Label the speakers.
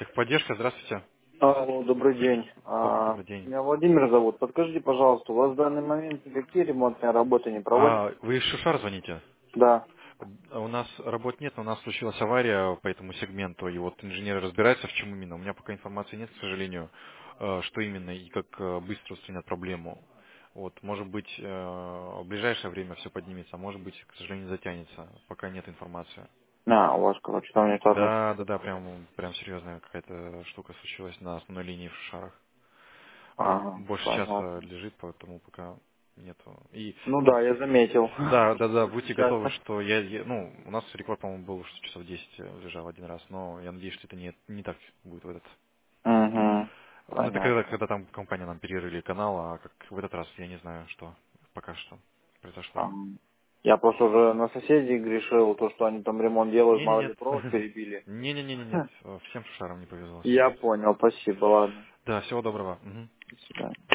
Speaker 1: Техподдержка, здравствуйте.
Speaker 2: Алло, добрый день.
Speaker 1: Добрый день.
Speaker 2: Меня Владимир зовут. Подскажите, пожалуйста, у вас в данный момент никакие ремонтные работы не проводятся?
Speaker 1: Вы из Шушар звоните?
Speaker 2: Да.
Speaker 1: У нас работ нет, но у нас случилась авария по этому сегменту, и вот инженеры разбираются, в чем именно. У меня пока информации нет, к сожалению, что именно и как быстро устранят проблему. Вот, может быть, в ближайшее время все поднимется, а может быть, к сожалению, затянется, пока нет информации.
Speaker 2: У вас, короче, там не так.
Speaker 1: Да, прям серьезная какая-то штука случилась на основной линии в Шушарах.
Speaker 2: Ага,
Speaker 1: Больше часа
Speaker 2: понятно.
Speaker 1: лежит, поэтому пока нету. И,
Speaker 2: Ну
Speaker 1: ну,
Speaker 2: да, я заметил.
Speaker 1: да, будьте готовы,
Speaker 2: Сейчас.
Speaker 1: что ну, у нас рекорд, по-моему, был, что часов 10 лежал один раз, но я надеюсь, что это не так будет в этот.
Speaker 2: Угу.
Speaker 1: Ну, это когда,
Speaker 2: Понятно.
Speaker 1: когда там компания нам перерыли канал, а как в этот раз я не знаю, что пока что произошло.
Speaker 2: Я просто уже на соседей грешил, то, что они там ремонт делают, мало ли
Speaker 1: Нет.
Speaker 2: провод перебили.
Speaker 1: Нет, всем шарам не повезло.
Speaker 2: Я понял, спасибо, ладно.
Speaker 1: Да, всего доброго. Мгм.
Speaker 2: До свидания.